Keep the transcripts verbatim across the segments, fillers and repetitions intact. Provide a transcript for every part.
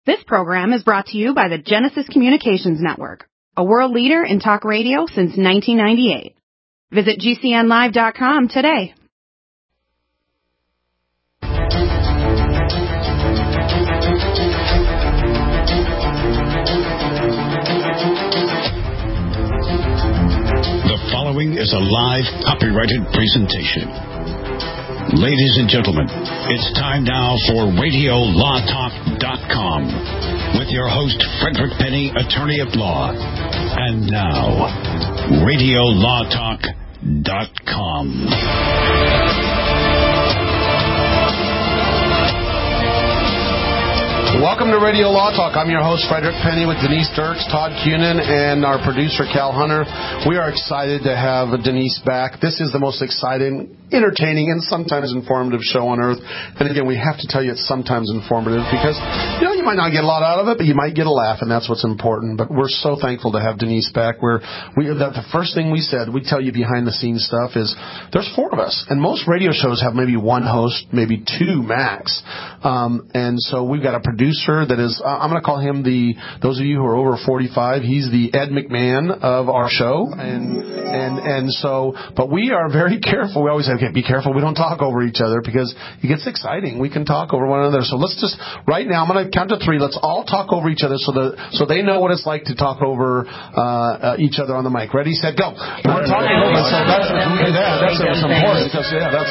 This program is brought to you by the Genesis Communications Network, a world leader in talk radio since nineteen ninety-eight. Visit G C N live dot com today. The following is a live copyrighted presentation. Ladies and gentlemen, it's time now for radio law talk dot com with your host, Frederick Penny, attorney at law. And now, radio law talk dot com. Welcome to Radio Law Talk. I'm your host, Frederick Penny, with Denise Dirks, Todd Cunin, and our producer, Cal Hunter. We are excited to have Denise back. This is the most exciting, entertaining, and sometimes informative show on earth. And again, we have to tell you it's sometimes informative because, you know, you might not get a lot out of it, but you might get a laugh, and that's what's important. But we're so thankful to have Denise back. We're, we, the, the first thing we said, we tell you behind-the-scenes stuff, is there's four of us. And most radio shows have maybe one host, maybe two max. Um, and so we've got a producer that is, uh, I'm going to call him the, those of you who are over forty-five, he's the Ed McMahon of our show. And, and, and so, but we are very careful. We always say, okay, be careful. We don't talk over each other because it gets exciting. We can talk over one another. So let's just, right now, I'm going to count to three. Let's all talk over each other so that, so they know what it's like to talk over, uh, uh each other on the mic. Ready, set, go. We're talking over, so that's, we do that. That's what's important because, yeah, that's,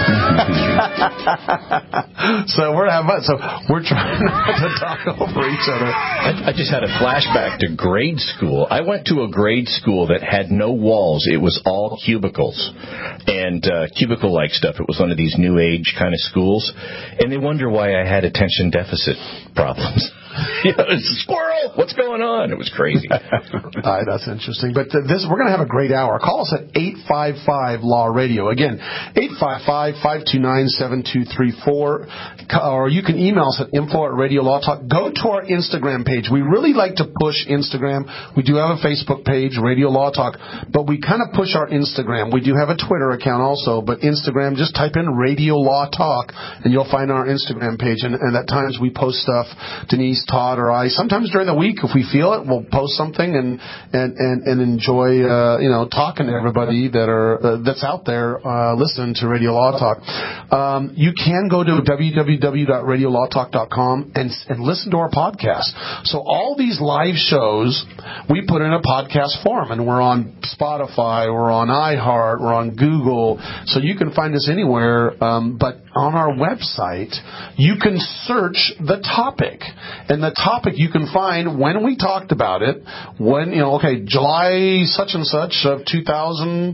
so we're having fun. So we're trying to talk over each other. I, I just had a flashback to grade school. I went to a grade school that had no walls. It was all cubicles and uh, cubicle-like stuff. It was one of these new age kind of schools. And they wonder why I had attention deficit problems. You know, it's a squirrel. What's going on? It was crazy. uh, that's interesting. But th- this, we're going to have a great hour. Call us at eight five five Law Radio. Again, eight five five, five two nine, seven two three four. Or you can email us at info at Radio Law Talk. Go to our Instagram page. We really like to push Instagram. We do have a Facebook page, Radio Law Talk, but we kind of push our Instagram. We do have a Twitter account also, but Instagram, just type in Radio Law Talk, and you'll find our Instagram page. And, and at times we post stuff. Denise, Todd, or I, sometimes during the week, if we feel it, we'll post something and and and, and enjoy, uh, you know, talking to everybody that are uh, that's out there uh, listening to Radio Law Talk. Um, you can go to w w w dot radio law talk dot com and and listen to our podcast. So all these live shows we put in a podcast form, and we're on Spotify, we're on iHeart, we're on Google, so you can find us anywhere. Um, but on our website, you can search the topic. And the topic you can find when we talked about it, when, you know, okay, July such and such of two thousand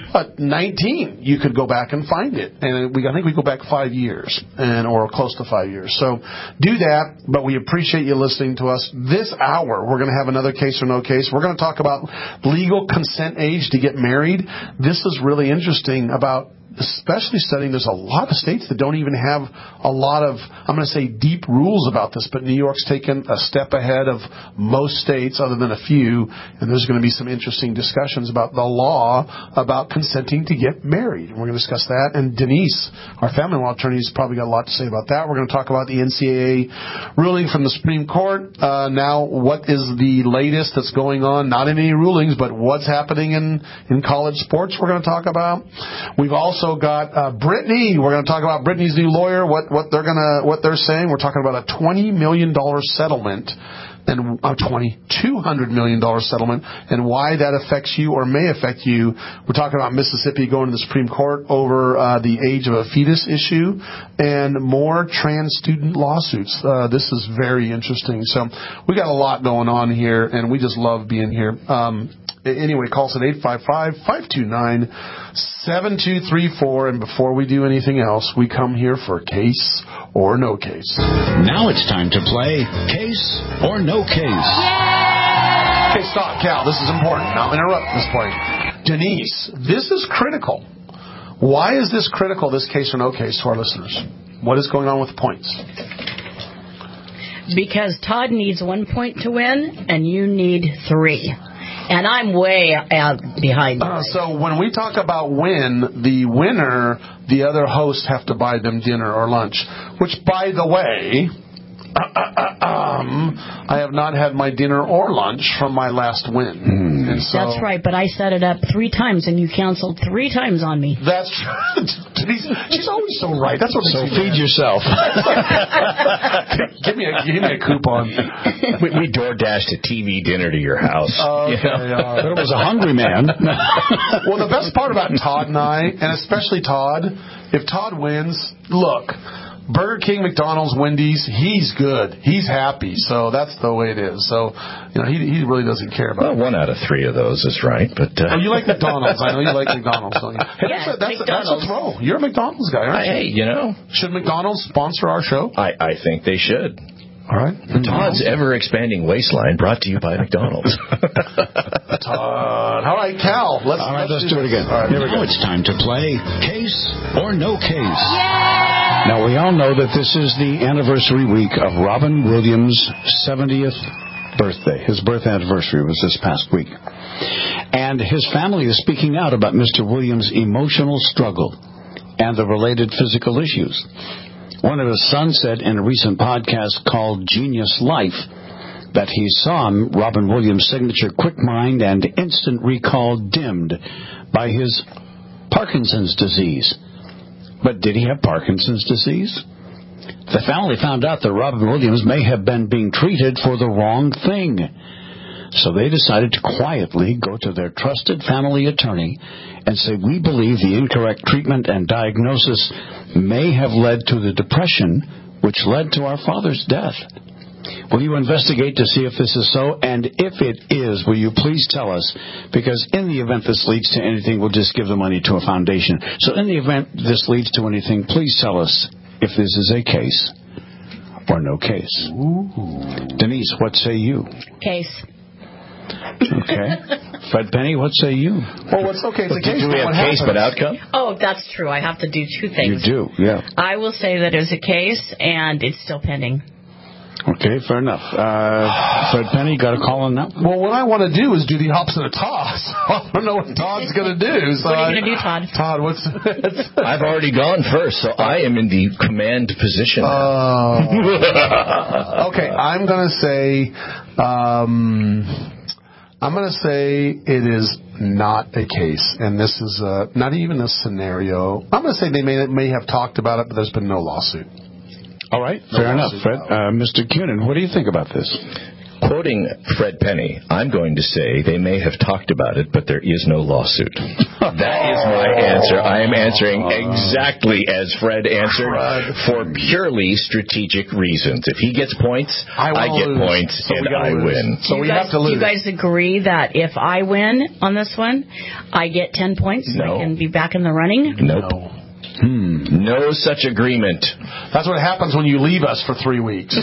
nineteen, you could go back and find it. And we, I think we go back five years, and or close to five years. So do that, but we appreciate you listening to us. This hour, we're going to have another case or no case. We're going to talk about legal consent age to get married. This is really interesting about, especially studying, there's a lot of states that don't even have a lot of, I'm going to say, deep rules about this, but New York's taken a step ahead of most states other than a few, and there's going to be some interesting discussions about the law about consenting to get married. And we're going to discuss that, and Denise, our family law attorney, has probably got a lot to say about that. We're going to talk about the N C double A ruling from the Supreme Court. Uh, now, what is the latest that's going on? Not in any rulings, but what's happening in, in college sports we're going to talk about. We've also Also got uh, Brittany. We're going to talk about Brittany's new lawyer. What what they're gonna what they're saying. We're talking about a twenty million dollar settlement, and uh, twenty two hundred million dollar settlement, and why that affects you or may affect you. We're talking about Mississippi going to the Supreme Court over uh, the age of a fetus issue, and more trans student lawsuits. Uh, this is very interesting. So we got a lot going on here, and we just love being here. Um, Anyway, call us at eight five five, five two nine, seven two three four. And before we do anything else, we come here for case or no case. Now it's time to play Case or No Case. Yay! Okay, stop, Cal. This is important. Now interrupt this point. Denise, this is critical. Why is this critical, this case or no case, to our listeners? What is going on with the points? Because Todd needs one point to win, and you need three. And I'm way out behind. Uh, so when we talk about win, the winner, the other hosts have to buy them dinner or lunch. Which, by the way, uh, uh, uh, um, home, I have not had my dinner or lunch from my last win. Mm. And so, that's right, but I set it up three times, and you canceled three times on me. That's true. She's always so right. That's what so makes me feed mad. yourself. give me a give me a coupon. We, we door dashed a T V dinner to your house. Okay, you know? uh, But it was a hungry man. well, the best part about Todd and I, and especially Todd, if Todd wins, look, Burger King, McDonald's, Wendy's, he's good. He's happy. So that's the way it is. So, you know, he he really doesn't care about Well, one out of three of those is right, but... Uh, oh, you like McDonald's. I know you like McDonald's, don't you? Hey, Yeah, that's, a, that's, a, that's a McDonald's. throw. You're a McDonald's guy, aren't you? hey, you know, Should McDonald's sponsor our show? I, I think they should. All right. Todd's ever-expanding waistline brought to you by McDonald's. Todd. All right, Cal. Let's, All right, let's do do it this. again. All right, here we Now go. it's time to play Case or No Case. Now, we all know that this is the anniversary week of Robin Williams' seventieth birthday. His birth anniversary was this past week. And his family is speaking out about Mister Williams' emotional struggle and the related physical issues. One of his sons said in a recent podcast called Genius Life that he saw Robin Williams' signature quick mind and instant recall dimmed by his Parkinson's disease. But did he have Parkinson's disease? The family found out that Robin Williams may have been being treated for the wrong thing. So they decided to quietly go to their trusted family attorney and say, we believe the incorrect treatment and diagnosis may have led to the depression which led to our father's death. Will you investigate to see if this is so? And if it is, will you please tell us? Because in the event this leads to anything, we'll just give the money to a foundation. So in the event this leads to anything, please tell us if this is a case or no case. Ooh. Denise, what say you? Case. Okay. Fred Penny, what say you? Well, it's okay. It's a case. Do we but have what case happens? but outcome? Oh, that's true. I have to do two You things. do, yeah. I will say that it's a case, and it's still pending. Okay, fair enough. Uh, Fred Penny, got a call on that? Well, what I want to do is do the opposite of Todd. So I don't know what Todd's going to do. So What are you I- going to do, Todd? Todd, what's... I've already gone first, so I am in the command position. Oh. Okay, I'm going to say... Um, I'm going to say it is not a case, and this is uh, not even a scenario. I'm going to say they may may have talked about it, but there's been no lawsuit. All right, fair No enough, lawsuit Fred. filed. Uh, Mister Cunin, what do you think about this? Quoting Fred Penny, I'm going to say they may have talked about it, but there is no lawsuit. That is my answer. I am answering exactly as Fred answered for purely strategic reasons. If he gets points, I I, wanna get lose, points, so we and gotta I lose. win. So do we you guys, have to lose. Do you guys agree that if I win on this one, I get ten points? No. I can be back in the running? Nope. No. Hmm. No such agreement. That's what happens when you leave us for three weeks.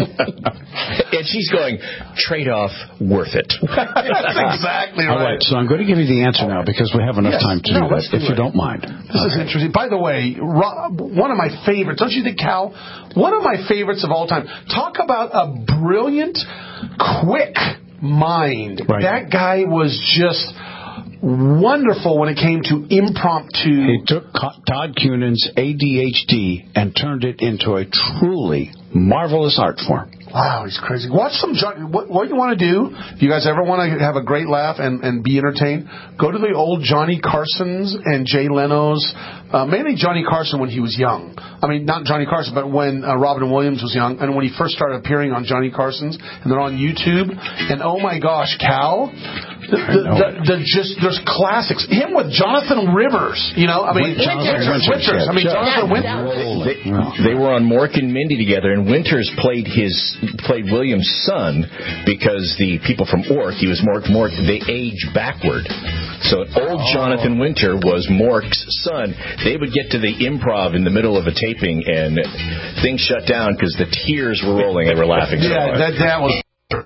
And she's going, trade-off worth it. That's exactly All right. right, so I'm going to give you the answer now because we have enough Yes. time to No, do that, let's do if you it. don't mind. This is interesting. By the way, Rob, one of my favorites, don't you think, Cal? One of my favorites of all time. Talk about a brilliant, quick mind. Right. That guy was just wonderful when it came to impromptu. He took Co- Todd Cunin's A D H D and turned it into a truly marvelous art form. Wow, he's crazy. Watch some John. What, what you want to do, if you guys ever want to have a great laugh and, and be entertained, go to the old Johnny Carson's and Jay Leno's, uh, mainly Johnny Carson when he was young. I mean, not Johnny Carson, but when uh, Robin Williams was young, and when he first started appearing on Johnny Carson's, and they're on YouTube. And oh my gosh, Cal, the, the, the, the just there's classics. Him with Jonathan Rivers, you know. I mean, Jonathan Winters. Winters, Winters. I mean, yeah. Jonathan Yeah, Winters. that was- They, they were on Mork and Mindy together, and Winters played his played William's son because the people from Ork, he was Mork Mork, they age backward. So old Jonathan Winter was Mork's son. They would get to the improv in the middle of a taping, and things shut down because the tears were rolling. They were laughing so Yeah, hard. that that was.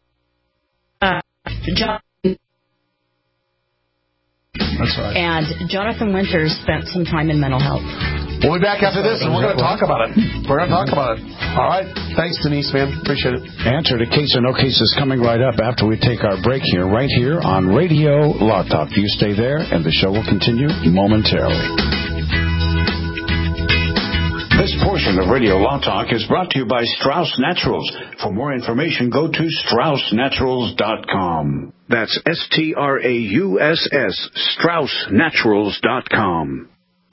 Uh, John That's right. and Jonathan Winters spent some time in mental health. We'll be back after this, and we're going to talk about it. We're going to talk about it. All right. Thanks, Denise, man. Appreciate it. Answer to Case or No Case is coming right up after we take our break here, right here on Radio Law Talk. You stay there, and the show will continue momentarily. This portion edition of Radio Law Talk is brought to you by Strauss Naturals. For more information, go to strauss naturals dot com. That's S T R A U S S, strauss naturals dot com.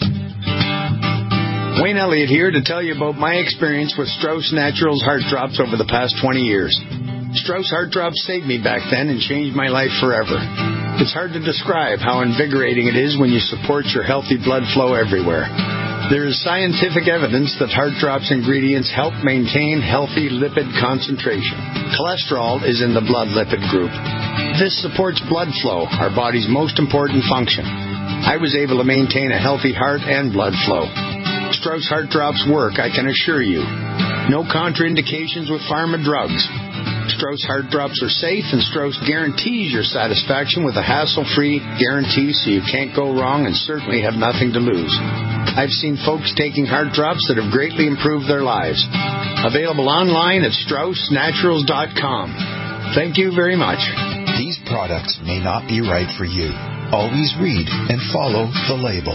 Wayne Elliott here to tell you about my experience with Strauss Naturals Heart Drops over the past twenty years. Strauss Heart Drops saved me back then and changed my life forever. It's hard to describe how invigorating it is when you support your healthy blood flow everywhere. There is scientific evidence that Heart Drops ingredients help maintain healthy lipid concentration. Cholesterol is in the blood lipid group. This supports blood flow, our body's most important function. I was able to maintain a healthy heart and blood flow. Strauss Heart Drops work, I can assure you. No contraindications with pharma drugs. Strauss Heart Drops are safe, and Strauss guarantees your satisfaction with a hassle-free guarantee so you can't go wrong and certainly have nothing to lose. I've seen folks taking Heart Drops that have greatly improved their lives. Available online at strauss naturals dot com. Thank you very much. These products may not be right for you. Always read and follow the label.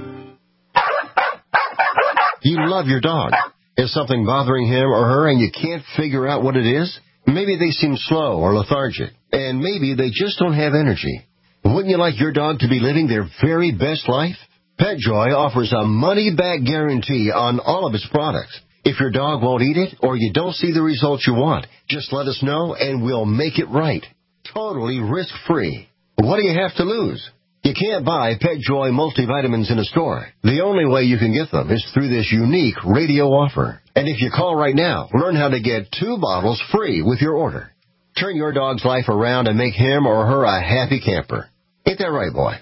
You love your dog. Is something bothering him or her and you can't figure out what it is? Maybe they seem slow or lethargic, and maybe they just don't have energy. Wouldn't you like your dog to be living their very best life? PetJoy offers a money-back guarantee on all of its products. If your dog won't eat it or you don't see the results you want, just let us know and we'll make it right. Totally risk-free. What do you have to lose? You can't buy PetJoy multivitamins in a store. The only way you can get them is through this unique radio offer. And if you call right now, learn how to get two bottles free with your order. Turn your dog's life around and make him or her a happy camper. Ain't that right, boy?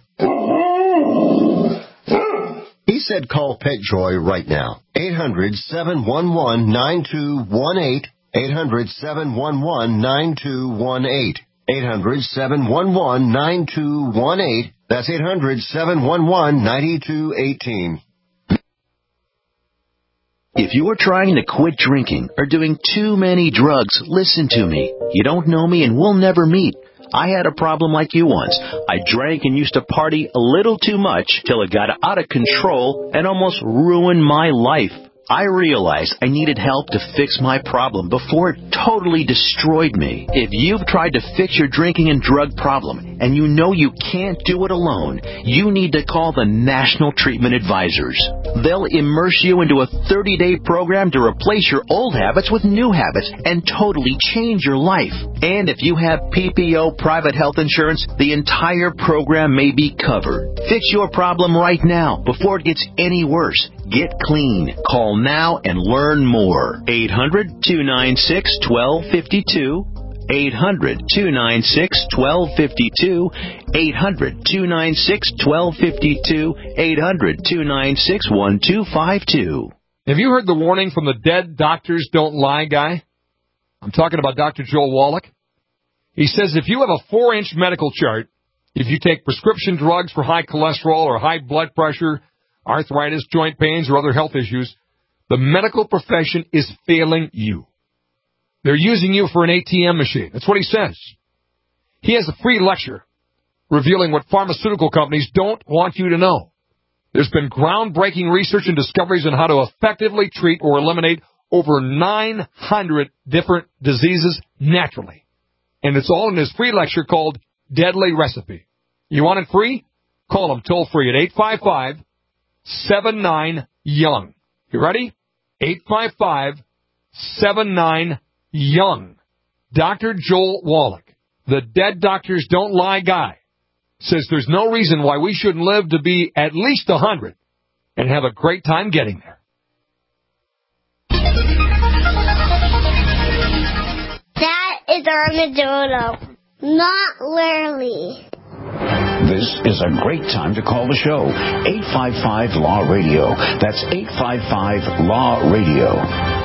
He said call PetJoy right now. eight hundred, seven one one, nine two one eight. eight hundred, seven one one, nine two one eight. eight hundred, seven one one, nine two one eight. That's eight hundred, seven one one, nine two one eight. If you're trying to quit drinking or doing too many drugs, listen to me. You don't know me and we'll never meet. I had a problem like you once. I drank and used to party a little too much till it got out of control and almost ruined my life. I realized I needed help to fix my problem before it totally destroyed me. If you've tried to fix your drinking and drug problem and you know you can't do it alone, you need to call the National Treatment Advisors. They'll immerse you into a thirty-day program to replace your old habits with new habits and totally change your life. And if you have P P O private health insurance, the entire program may be covered. Fix your problem right now before it gets any worse. Get clean. Call now and learn more. eight hundred, two nine six, one two five two. eight hundred, two nine six, one two five two. eight hundred, two nine six, one two five two. eight hundred, two nine six, one two five two. Have you heard the warning from the Dead Doctors Don't Lie guy? I'm talking about Doctor Joel Wallach. He says if you have a four-inch medical chart, if you take prescription drugs for high cholesterol or high blood pressure, arthritis, joint pains, or other health issues, the medical profession is failing you. They're using you for an A T M machine. That's what he says. He has a free lecture revealing what pharmaceutical companies don't want you to know. There's been groundbreaking research and discoveries on how to effectively treat or eliminate over nine hundred different diseases naturally. And it's all in his free lecture called Deadly Recipe. You want it free? Call him toll free at eight five five, seven nine, young. You ready? eight five five, seven nine, young. Doctor Joel Wallach, the Dead Doctors Don't Lie guy, says there's no reason why we shouldn't live to be at least one hundred and have a great time getting there. That is Armadillo, not Lurley. This is a great time to call the show. eight five five, L A W Radio. That's eight five five, L A W Radio.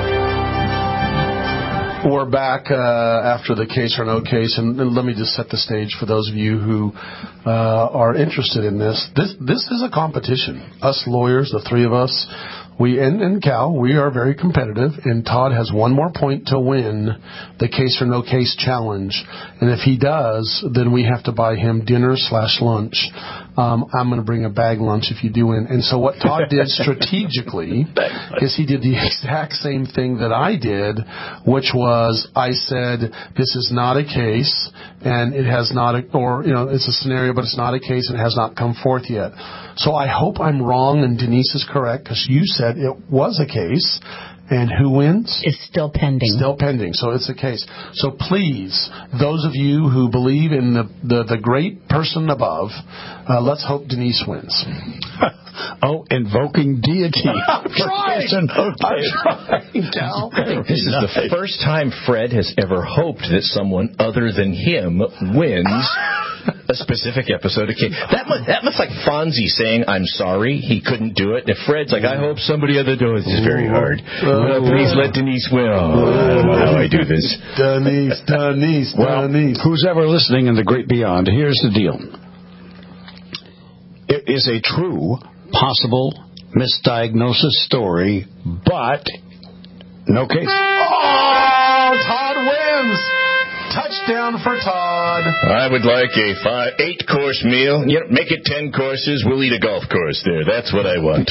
We're back uh, after the case or no case, and, and let me just set the stage for those of you who uh, are interested in this. This this is a competition. Us lawyers, the three of us, we and, and Cal, we are very competitive, and Todd has one more point to win the case or no case challenge. And if he does, then we have to buy him dinner slash lunch. um, I'm going to bring a bag lunch if you do win. And so what Todd did strategically is he did the exact same thing that I did, which was I said, this is not a case, and it has not, a, or, you know, it's a scenario, but it's not a case, and it has not come forth yet. So I hope I'm wrong and Denise is correct, because you said it was a case. And who wins? It's still pending. Still pending, so it's a case. So please, those of you who believe in the, the, the great person above, uh, let's hope Denise wins. Oh, invoking deity. I'm trying. I'm trying, Cal. This is the first time Fred has ever hoped that someone other than him wins a specific episode of King. That must, that must like Fonzie saying, I'm sorry, he couldn't do it. If Fred's like, I hope somebody other does, this is very hard. Uh, please let Denise win. Oh, I don't know how I do this. Denise, Denise, well, Denise. Who's ever listening in the great beyond, here's the deal. It is a true, possible misdiagnosis story, but no case. Oh, Todd wins. Touchdown for Todd. I would like a five, eight-course meal. You know, make it ten courses. We'll eat a golf course there. That's what I want.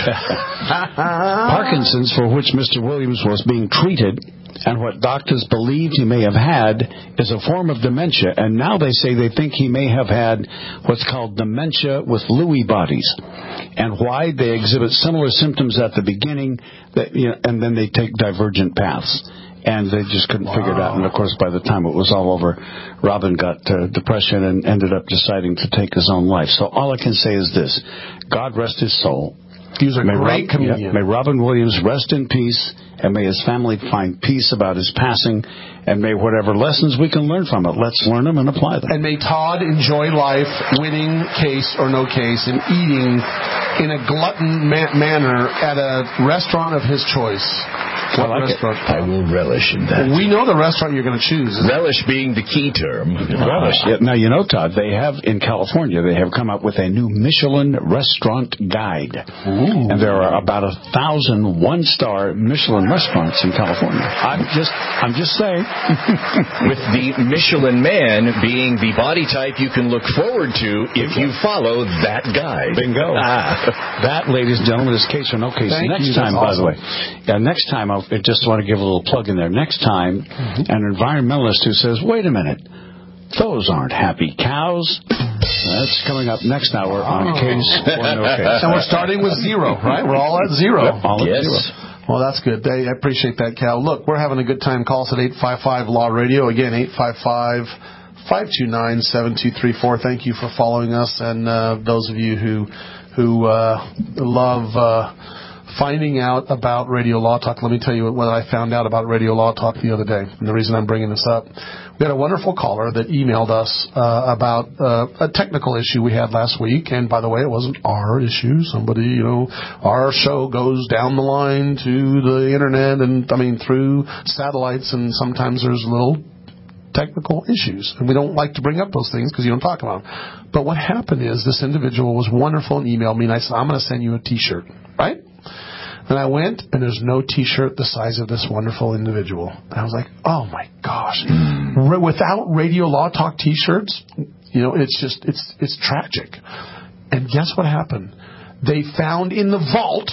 Parkinson's, for which Mister Williams was being treated, and what doctors believed he may have had, is a form of dementia. And now they say they think he may have had what's called dementia with Lewy bodies. And why? They exhibit similar symptoms at the beginning, that, you know, and then they take divergent paths. And they just couldn't wow. figure it out. And, of course, by the time it was all over, Robin got uh, depression and ended up deciding to take his own life. So all I can say is this. God rest his soul. He was a may great Rob, comedian. Yeah, may Robin Williams rest in peace, and may his family find peace about his passing, and may whatever lessons we can learn from it, let's learn them and apply them. And may Todd enjoy life, winning case or no case, and eating in a glutton ma- manner at a restaurant of his choice. What I like restaurant? It. I will relish in that. We know the restaurant you're going to choose. Relish being the key term. Relish. Yeah, now, you know, Todd, they have, in California, they have come up with a new Michelin restaurant guide. Ooh. And there are about a thousand one-star Michelin restaurants in California. I'm just, I'm just saying. With the Michelin Man being the body type you can look forward to if you follow that guide. Bingo. Ah. That, ladies and gentlemen, is case or no case. Thank next you, time, awesome. by the way. Yeah, next time, I'll, I just want to give a little plug in there. Next time, mm-hmm. an environmentalist who says, wait a minute, those aren't happy cows. That's coming up next hour on oh. Case or No Case. And we're starting with zero, right? We're all at zero. Yep, all yes. at zero. Well, that's good. I appreciate that, Cal. Look, we're having a good time. Call us at eight five five Law Radio. Again, eight five five, five two nine, seven two three four. Thank you for following us. And uh, those of you who, who uh, love... Uh, finding out about Radio Law Talk, let me tell you what I found out about Radio Law Talk the other day. And the reason I'm bringing this up, we had a wonderful caller that emailed us uh, about uh, a technical issue we had last week. And by the way, it wasn't our issue. Somebody, you know, our show goes down the line to the internet and, I mean, through satellites, and sometimes there's little technical issues. And we don't like to bring up those things because you don't talk about them. But what happened is this individual was wonderful and emailed me, and I said, I'm going to send you a T-shirt, right? And I went, and there's no T-shirt the size of this wonderful individual. And I was like, oh, my gosh. Mm. Without Radio Law Talk T-shirts, you know, it's just, it's it's tragic. And guess what happened? They found in the vault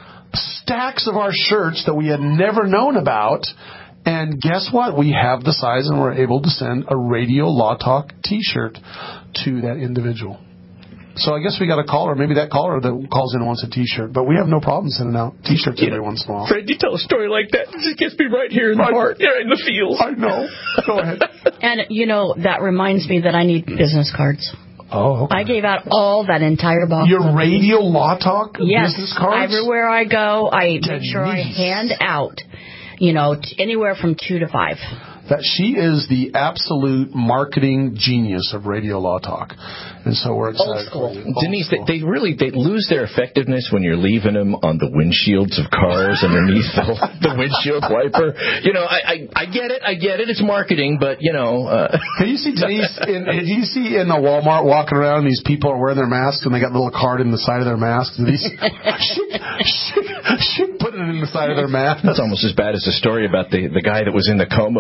stacks of our shirts that we had never known about. And guess what? We have the size, and we're able to send a Radio Law Talk T-shirt to that individual. So I guess we got a caller, maybe that caller that calls in wants a T-shirt, but we have no problem sending out T-shirts yeah. every once in a while. Fred, you tell a story like that, it just gets me right here in the I, heart, yeah, in the feels. I know. Go ahead. And, you know, that reminds me that I need business cards. Oh, okay. I gave out all that entire box. Your Radio Law Talk yes, business cards? Everywhere I go, I Denise. make sure I hand out, you know, t- anywhere from two to five. That she is the absolute marketing genius of Radio Law Talk. And so we're excited. Old school. Denise, they, they really they lose their effectiveness when you're leaving them on the windshields of cars underneath the, the windshield wiper. You know, I, I I get it, I get it. It's marketing, but you know. Uh. Can you see Denise? In, did you see in the Walmart walking around? These people are wearing their masks and they got a little card in the side of their mask. These, she, she, she put it in the side of their mask. That's almost as bad as the story about the the guy that was in the coma and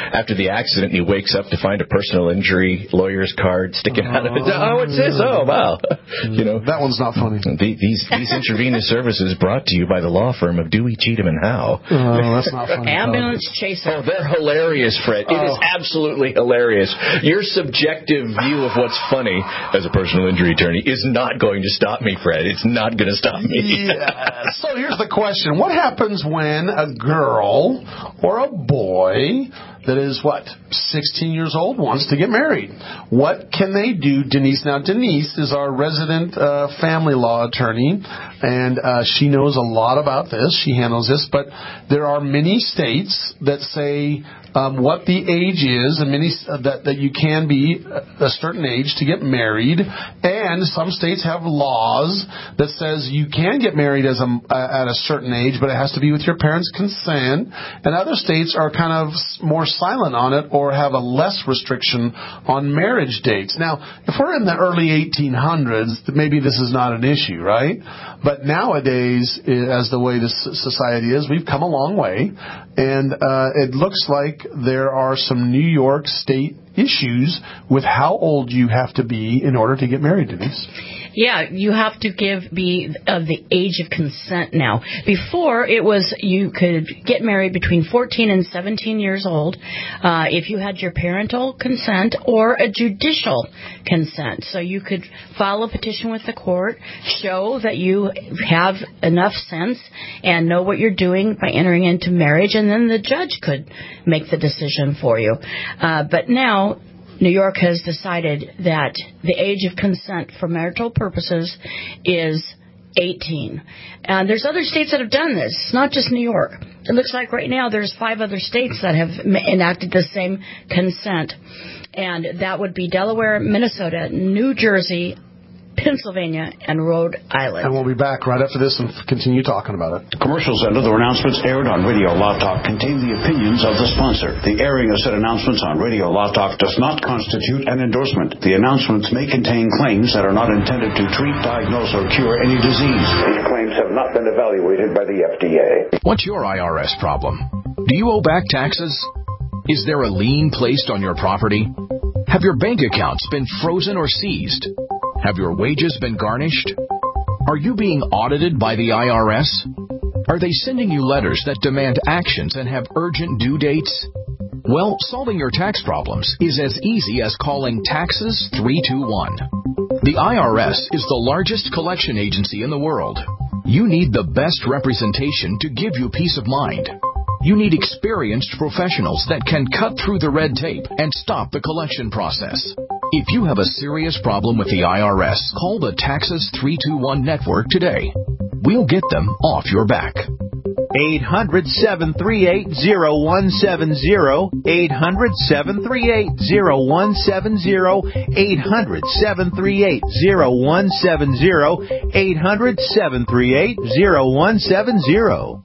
after the accident, and he wakes up to find a personal injury lawyer's card sticking out of it. Oh, what's this? Oh, wow. You know, that one's not funny. The, these these intravenous services brought to you by the law firm of Dewey, Cheatham and Howe. Oh, that's not funny. Ambulance chaser. Oh, they're hilarious, Fred. It Oh. is absolutely hilarious. Your subjective view of what's funny as a personal injury attorney is not going to stop me, Fred. It's not going to stop me. Yeah. So here's the question. What happens when a girl or a boy that is, what, sixteen years old wants to get married? What can they do, Denise? Now, Denise is our resident uh, family law attorney, and uh, she knows a lot about this. She handles this, but there are many states that say um, what the age is, and many uh, that, that you can be a certain age to get married, and some states have laws that says you can get married as a, uh, at a certain age, but it has to be with your parents' consent, and other states are kind of more silent on it or have a less restriction on marriage dates. Now, if we're in the early eighteen hundreds, maybe this is not an issue, right? But nowadays, as the way this society is, we've come a long way, and uh, it looks like there are some New York State issues with how old you have to be in order to get married, Denise. Yeah, you have to give be of the age of consent now. Before, it was you could get married between fourteen and seventeen years old uh, if you had your parental consent or a judicial consent. So you could file a petition with the court, show that you have enough sense and know what you're doing by entering into marriage, and then the judge could make the decision for you. Uh, but now, New York has decided that the age of consent for marital purposes is eighteen. And there's other states that have done this. It's not just New York. It looks like right now there's five other states that have enacted the same consent. And that would be Delaware, Minnesota, New Jersey, Pennsylvania, and Rhode Island. And we'll be back right after this and continue talking about it. Commercials and other announcements aired on Radio Law Talk contain the opinions of the sponsor. The airing of said announcements on Radio Law Talk does not constitute an endorsement. The announcements may contain claims that are not intended to treat, diagnose, or cure any disease. These claims have not been evaluated by the F D A. What's your I R S problem? Do you owe back taxes? Is there a lien placed on your property? Have your bank accounts been frozen or seized? Have your wages been garnished? Are you being audited by the I R S? Are they sending you letters that demand actions and have urgent due dates? Well, solving your tax problems is as easy as calling Taxes three two one. The I R S is the largest collection agency in the world. You need the best representation to give you peace of mind. You need experienced professionals that can cut through the red tape and stop the collection process. If you have a serious problem with the I R S, call the Taxes three two one network today. We'll get them off your back. eight hundred, seven three eight, zero one seven zero. eight hundred, seven three eight, zero one seven zero. eight hundred, seven three eight, zero one seven zero. eight hundred, seven three eight, zero one seven zero.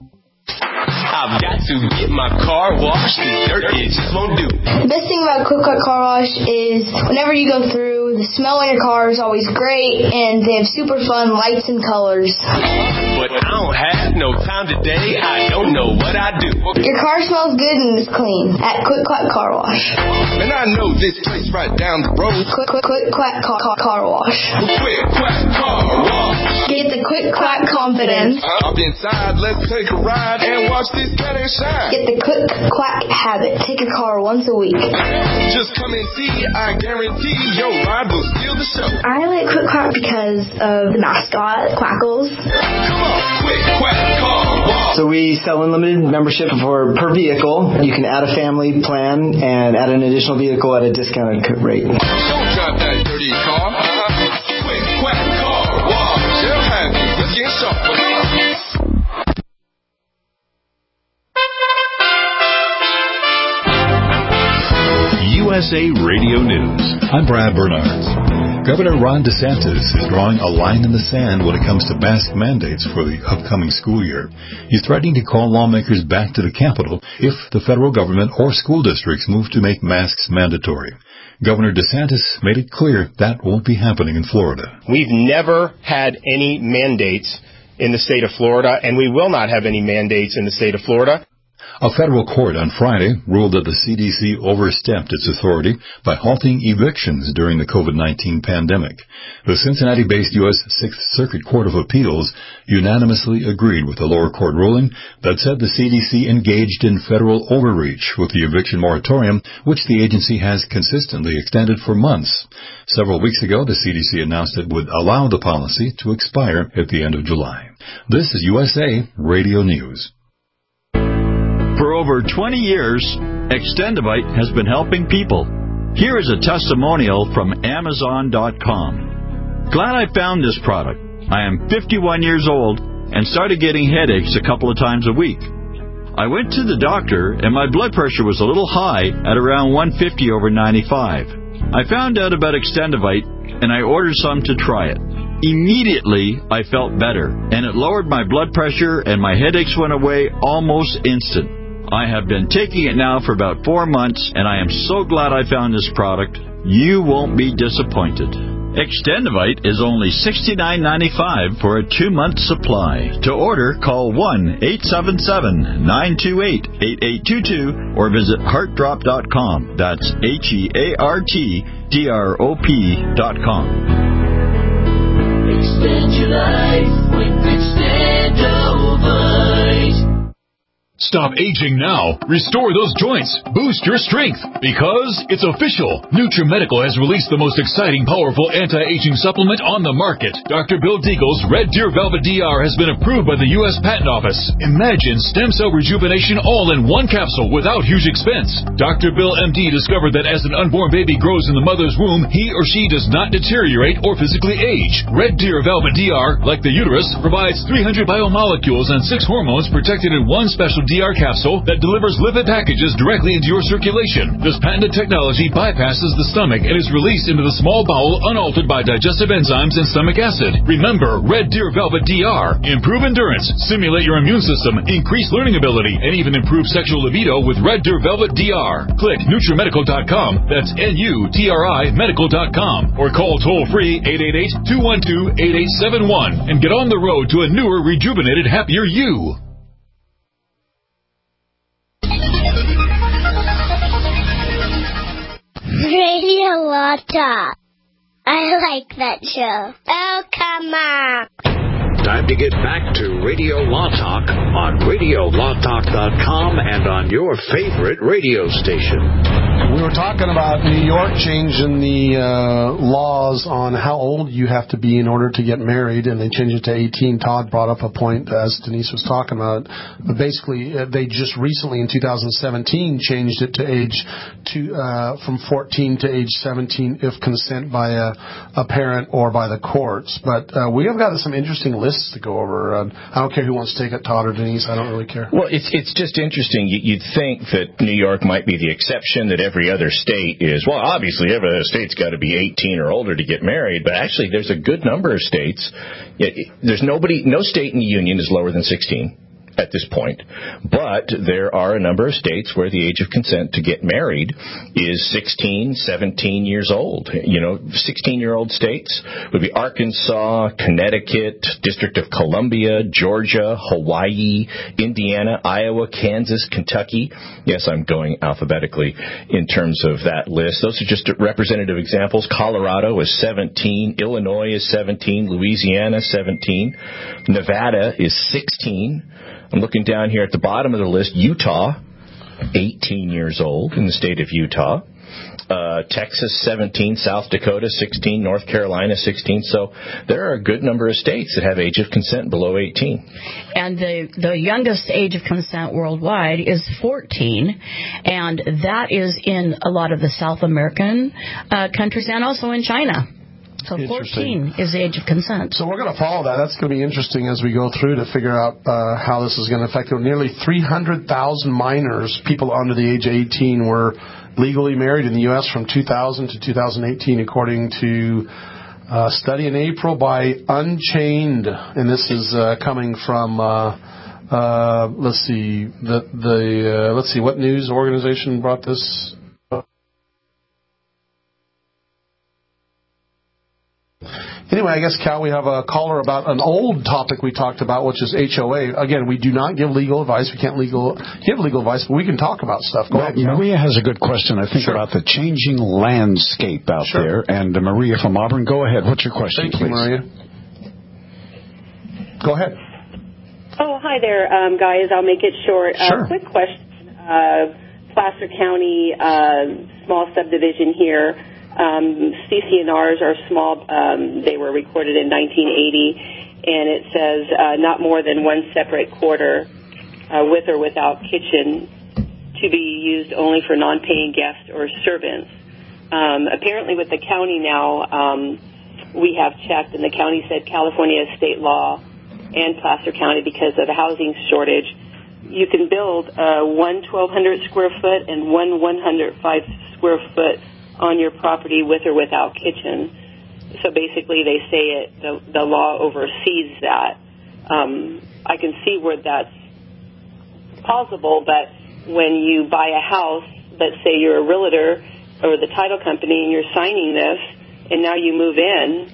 I've got to get my car washed. The dirt it just won't do. The best thing about Quick Quack Car Wash is whenever you go through, the smell in your car is always great, and they have super fun lights and colors. But I don't have no time today. I don't know what I do. Your car smells good and is clean at Quick Quack Car Wash. And I know this place right down the road. Quick Quick Quick Quack Car, car, car Wash. Quick Quack Car Wash. Get the Quick Quack confidence. Up inside, let's take a ride and watch this cat and shine. Get the Quick Quack habit. Take a car once a week. Just come and see. I guarantee your ride will steal the show. I like Quick Quack because of the mascot, Quackles. Come on, Quick Quack Car Wash. So we sell unlimited membership for per vehicle. You can add a family plan and add an additional vehicle at a discounted rate. Don't drive that dirty car. Quick Quack Car Wash. They'll have you looking sharp. U S A Radio News. I'm Brad Bernards. Governor Ron DeSantis is drawing a line in the sand when it comes to mask mandates for the upcoming school year. He's threatening to call lawmakers back to the Capitol if the federal government or school districts move to make masks mandatory. Governor DeSantis made it clear that won't be happening in Florida. We've never had any mandates in the state of Florida, and we will not have any mandates in the state of Florida. A federal court on Friday ruled that the C D C overstepped its authority by halting evictions during the COVID nineteen pandemic. The Cincinnati-based U S Sixth Circuit Court of Appeals unanimously agreed with the lower court ruling that said the C D C engaged in federal overreach with the eviction moratorium, which the agency has consistently extended for months. Several weeks ago, the C D C announced it would allow the policy to expire at the end of July. This is U S A Radio News. For over twenty years, Extendivite has been helping people. Here is a testimonial from Amazon dot com. Glad I found this product. I am fifty-one years old and started getting headaches a couple of times a week. I went to the doctor and my blood pressure was a little high at around one fifty over ninety-five. I found out about Extendivite and I ordered some to try it. Immediately, I felt better, and it lowered my blood pressure and my headaches went away almost instant. I have been taking it now for about four months, and I am so glad I found this product. You won't be disappointed. Extendivite is only sixty-nine ninety-five for a two-month supply. To order, call one eight seven seven, nine two eight, eight eight two two or visit heart drop dot com. That's H E A R T D R O P dot com. Extend your life with Extendivite. Stop aging now. Restore those joints. Boost your strength. Because it's official. NutriMedical has released the most exciting, powerful anti-aging supplement on the market. Doctor Bill Deagle's Red Deer Velvet D R has been approved by the U S Patent Office. Imagine stem cell rejuvenation all in one capsule without huge expense. Doctor Bill M D discovered that as an unborn baby grows in the mother's womb, he or she does not deteriorate or physically age. Red Deer Velvet D R, like the uterus, provides three hundred biomolecules and six hormones protected in one special D R capsule that delivers lipid packages directly into your circulation. This patented technology bypasses the stomach and is released into the small bowel unaltered by digestive enzymes and stomach acid. Remember, Red Deer Velvet D R. Improve endurance, stimulate your immune system, increase learning ability, and even improve sexual libido with Red Deer Velvet D R. Click NutriMedical dot com, that's N U T R I Medical dot com, or call toll-free eight eight eight, two one two, eight eight seven one and get on the road to a newer, rejuvenated, happier you. Radio Law Talk. I like that show. Oh, come on. Time to get back to Radio Law Talk on radio law talk dot com and on your favorite radio station. We were talking about New York changing the uh, laws on how old you have to be in order to get married, and they changed it to eighteen. Todd brought up a point, as Denise was talking about. But basically, uh, they just recently, in two thousand seventeen, changed it to age to, uh, from fourteen to age seventeen if consent by a, a parent or by the courts. But uh, we have got some interesting lists to go over. Uh, I don't care who wants to take it, Todd or Denise. I don't really care. Well, it's it's just interesting. You'd think that New York might be the exception, that every other state is, well, obviously every other state's got to be eighteen or older to get married, but actually there's a good number of states. There's nobody, no state in the union is lower than sixteen at this point, but there are a number of states where the age of consent to get married is sixteen, seventeen years old. You know, sixteen-year-old states would be Arkansas, Connecticut, District of Columbia, Georgia, Hawaii, Indiana, Iowa, Kansas, Kentucky. Yes, I'm going alphabetically in terms of that list. Those are just representative examples. Colorado is seventeen, Illinois is seventeen, Louisiana seventeen, Nevada is sixteen. I'm looking down here at the bottom of the list. Utah, eighteen years old in the state of Utah. Uh, Texas, seventeen. South Dakota, sixteen. North Carolina, sixteen. So there are a good number of states that have age of consent below eighteen. And the, the youngest age of consent worldwide is fourteen. And that is in a lot of the South American uh, countries and also in China. So fourteen is the age of consent. So we're going to follow that. That's going to be interesting as we go through to figure out uh, how this is going to affect it. Nearly three hundred thousand minors, people under the age of eighteen, were legally married in the U S from two thousand to two thousand eighteen, according to a study in April by Unchained. And this is uh, coming from, uh, uh, let's see, the, the uh, let's see, what news organization brought this? Anyway, I guess, Cal, we have a caller about an old topic we talked about, which is H O A. Again, we do not give legal advice. We can't legal give legal advice, but we can talk about stuff. Go well, ahead, Cal. Maria has a good question, I think, sure. about the changing landscape out sure. there. And uh, Maria from Auburn, go ahead. What's your question, Thank please? you, Maria. Go ahead. Oh, hi there, um, guys. I'll make it short. Sure. Uh, quick question. Uh, Placer County, uh, small subdivision here. Um, C C N Rs are small. Um, they were recorded in nineteen eighty, and it says uh, not more than one separate quarter uh, with or without kitchen to be used only for non-paying guests or servants. Um, apparently with the county now, um, we have checked, and the county said California state law and Placer County, because of the housing shortage, you can build uh, one twelve hundred square foot and one one hundred five square foot on your property with or without kitchen. So basically they say it, the, the law oversees that. Um, I can see where that's possible, but when you buy a house, let's say you're a realtor or the title company and you're signing this, and now you move in,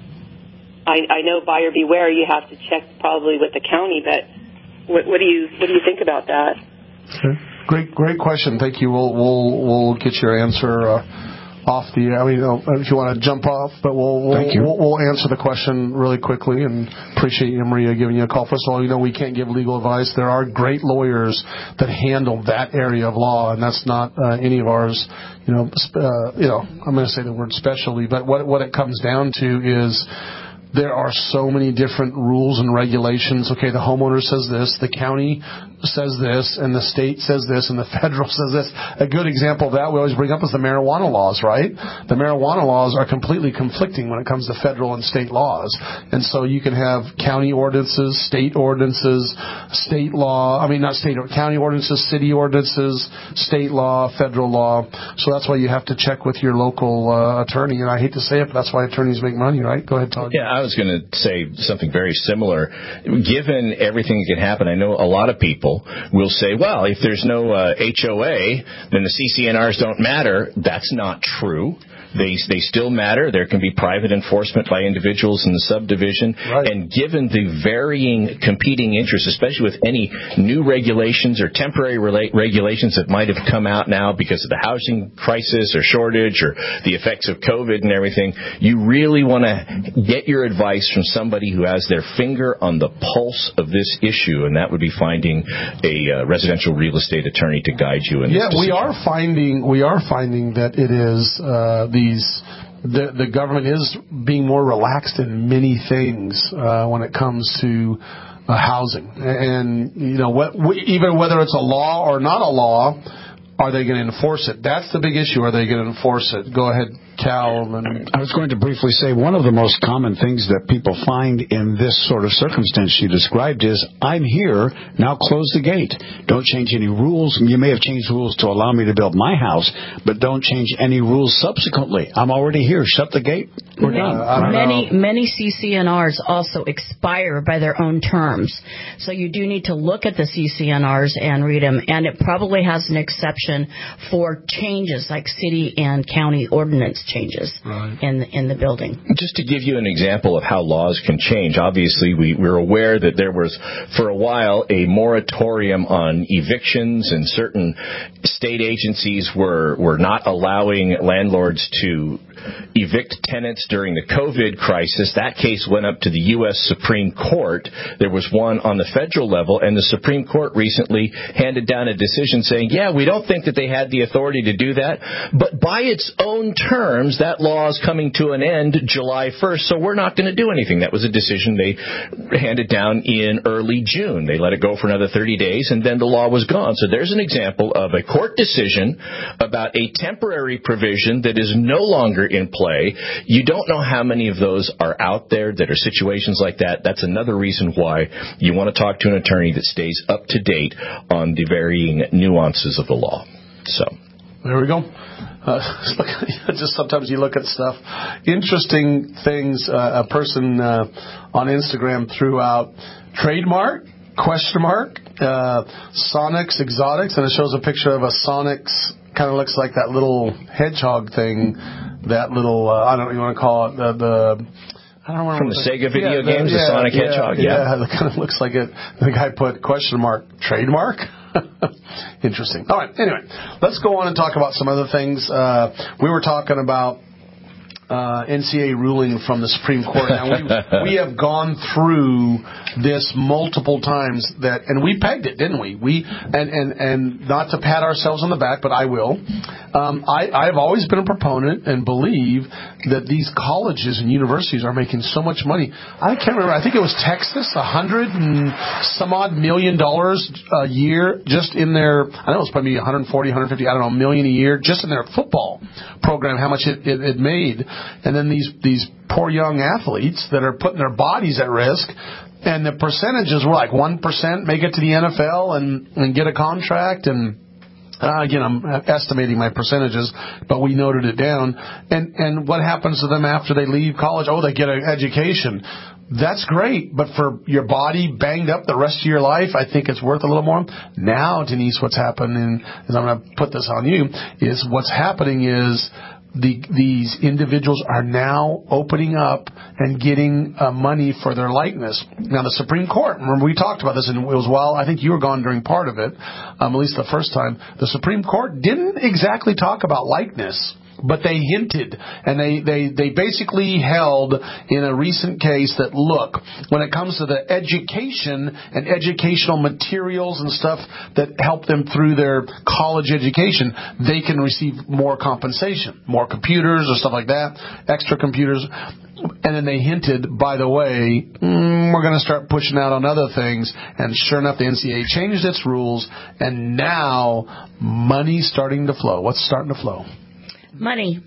I, I know buyer beware, you have to check probably with the county, but what, what do you what do you think about that? Okay. Great, great question. Thank you. We'll we'll we'll get your answer uh, off the. I mean, if you want to jump off, but we'll we'll, we'll we'll answer the question really quickly. And appreciate you, Maria, giving you a call. First of all, you know we can't give legal advice. There are great lawyers that handle that area of law, and that's not uh, any of ours. You know, uh, you know, I'm going to say the word specialty, but what what it comes down to is, there are so many different rules and regulations. Okay, the homeowner says this, the county says this, and the state says this, and the federal says this. A good example of that we always bring up is the marijuana laws, right? The marijuana laws are completely conflicting when it comes to federal and state laws. And so you can have county ordinances, state ordinances, state law, I mean not state, county ordinances, city ordinances, state law, federal law. So that's why you have to check with your local uh, attorney. And I hate to say it, but that's why attorneys make money, right? Go ahead, Todd. Yeah, I was going to say something very similar. Given everything that can happen, I know a lot of people will say, well, if there's no uh, H O A, then the C C N Rs don't matter. That's not true. They they still matter. There can be private enforcement by individuals in the subdivision. Right. And given the varying competing interests, especially with any new regulations or temporary rela- regulations that might have come out now because of the housing crisis or shortage or the effects of COVID and everything, you really want to get your advice from somebody who has their finger on the pulse of this issue, and that would be finding a uh, residential real estate attorney to guide you in yeah, this decision. we are finding we are finding that it is uh, the These, the, the government is being more relaxed in many things uh, when it comes to uh, housing. And, you know, what, even whether it's a law or not a law, are they going to enforce it? That's the big issue. Are they going to enforce it? Go ahead, Cal. And I was going to briefly say one of the most common things that people find in this sort of circumstance you described is, I'm here, now close the gate. Don't change any rules. You may have changed rules to allow me to build my house, but don't change any rules subsequently. I'm already here. Shut the gate. We're done. Uh, many, many C C N Rs also expire by their own terms. So you do need to look at the C C N Rs and read them, and it probably has an exception for changes like city and county ordinance changes right. in, in the building. Just to give you an example of how laws can change, obviously we, we're aware that there was for a while a moratorium on evictions, and certain state agencies were, were not allowing landlords to evict tenants during the COVID crisis. That case went up to the U S Supreme Court. There was one on the federal level, and the Supreme Court recently handed down a decision saying, yeah, we don't think that they had the authority to do that, but by its own terms, that law is coming to an end July first, so we're not going to do anything. That was a decision they handed down in early June. They let it go for another thirty days, and then the law was gone. So there's an example of a court decision about a temporary provision that is no longer in play. You don't know how many of those are out there that are situations like that. That's another reason why you want to talk to an attorney that stays up to date on the varying nuances of the law. So there we go. Uh, just sometimes you look at stuff. Interesting things. Uh, a person uh, on Instagram threw out trademark, question mark, uh, Sonics Exotics, and it shows a picture of a Sonics, kind of looks like that little hedgehog thing, that little, uh, I don't know what you want to call it, the, the I don't remember From the Sega video yeah, games, the, the yeah, Sonic yeah, Hedgehog. Yeah, Yeah, yeah, it kind of looks like it. The guy put question mark trademark. Interesting. All right. Anyway, let's go on and talk about some other things. Uh, we were talking about uh, N C A A ruling from the Supreme Court. Now we we have gone through this multiple times that, and we pegged it, didn't we? We and and and not to pat ourselves on the back, but I will. Um, I I've always been a proponent and believe that these colleges and universities are making so much money. I can't remember. I think it was Texas, a hundred and some odd million dollars a year just in their. I know it was probably one hundred forty, one hundred fifty. I don't know, million a year just in their football program. How much it, it, it made. And then these these poor young athletes that are putting their bodies at risk, and the percentages were like one percent make it to the N F L and, and get a contract. And uh, again, I'm estimating my percentages, but we noted it down. And and what happens to them after they leave college? Oh, they get an education. That's great, but for your body banged up the rest of your life, I think it's worth a little more. Now, Denise, what's happening, and I'm going to put this on you, is what's happening is The, these individuals are now opening up and getting uh, money for their likeness. Now, the Supreme Court, remember we talked about this, and it was, well, I think you were gone during part of it, um, at least the first time. The Supreme Court didn't exactly talk about likeness, but they hinted, and they, they, they basically held in a recent case that, look, when it comes to the education and educational materials and stuff that help them through their college education, they can receive more compensation, more computers or stuff like that, extra computers. And then they hinted, by the way, mm, we're going to start pushing out on other things. And sure enough, the N C A A changed its rules, and now money's starting to flow. What's starting to flow? Money.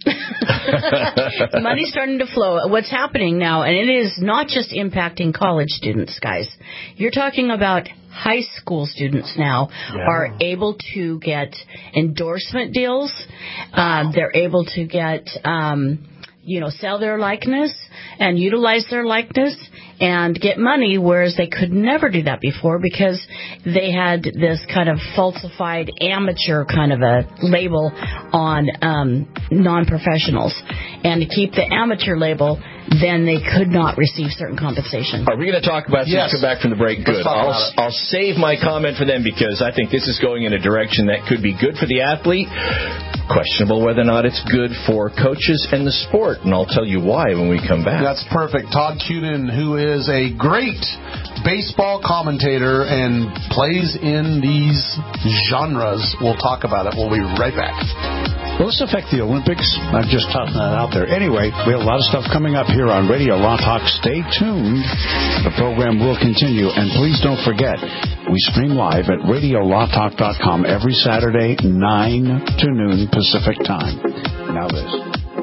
Money's starting to flow. What's happening now, and it is not just impacting college students, guys. You're talking about high school students now yeah. are able to get endorsement deals. Um, they're able to get, um, you know, sell their likeness and utilize their likeness and get money, whereas they could never do that before because they had this kind of falsified amateur kind of a label on um, non-professionals. And to keep the amateur label, then they could not receive certain compensation. Are we going to talk about this? Yes. Come back from the break? Good. I'll, I'll save my comment for them because I think this is going in a direction that could be good for the athlete. Questionable whether or not it's good for coaches and the sport, and I'll tell you why when we come back. That's perfect. Todd Cunin, who is a great baseball commentator and plays in these genres, we'll talk about it. We'll be right back. Will this affect the Olympics? I'm just tossing that out there. Anyway, we have a lot of stuff coming up here on Radio Law Talk. Stay tuned. The program will continue. And please don't forget, we stream live at radio law talk dot com every Saturday, nine to noon Pacific time. Now this.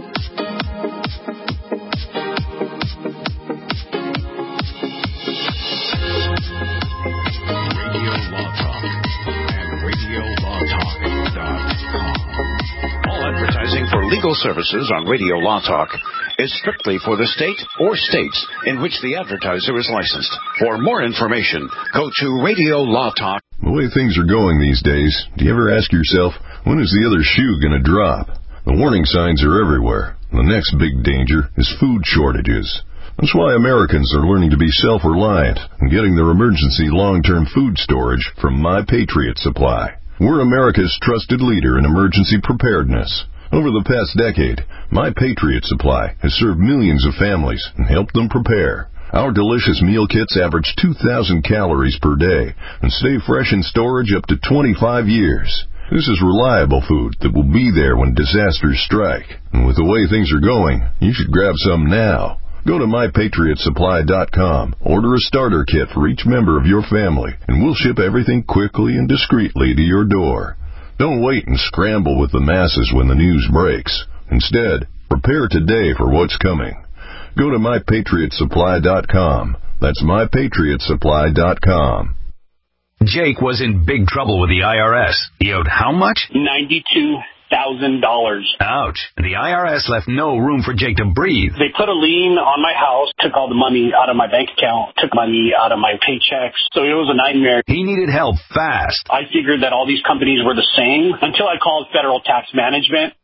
Legal services on Radio Law Talk is strictly for the state or states in which the advertiser is licensed. For more information, go to Radio Law Talk. The way things are going these days, do you ever ask yourself, when is the other shoe going to drop? The warning signs are everywhere. The next big danger is food shortages. That's why Americans are learning to be self-reliant and getting their emergency long-term food storage from My Patriot Supply. We're America's trusted leader in emergency preparedness. Over the past decade, My Patriot Supply has served millions of families and helped them prepare. Our delicious meal kits average two thousand calories per day and stay fresh in storage up to twenty-five years. This is reliable food that will be there when disasters strike. And with the way things are going, you should grab some now. Go to my patriot supply dot com, order a starter kit for each member of your family, and we'll ship everything quickly and discreetly to your door. Don't wait and scramble with the masses when the news breaks. Instead, prepare today for what's coming. Go to my patriot supply dot com. That's my patriot supply dot com. Jake was in big trouble with the I R S. He owed how much? ninety-two thousand dollars. Ouch. The I R S left no room for Jake to breathe. They put a lien on my house, took all the money out of my bank account, took money out of my paychecks. So it was a nightmare. He needed help fast. I figured that all these companies were the same until I called Federal Tax Management.